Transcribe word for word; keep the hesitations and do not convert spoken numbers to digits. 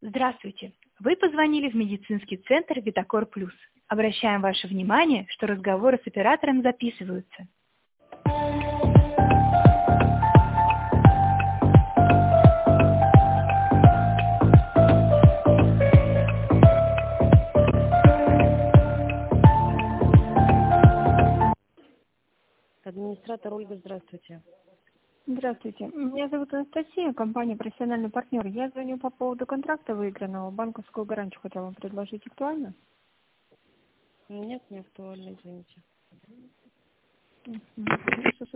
Здравствуйте! Вы позвонили в медицинский центр Витакор Плюс. Обращаем ваше внимание, что разговоры с оператором записываются. Администратор Ольга, здравствуйте. Здравствуйте. Меня зовут Анастасия, компания «Профессиональный партнер». Я звоню по поводу контракта выигранного. Банковскую гарантию хотела вам предложить. Актуально? Нет, не актуально, извините. Мгм.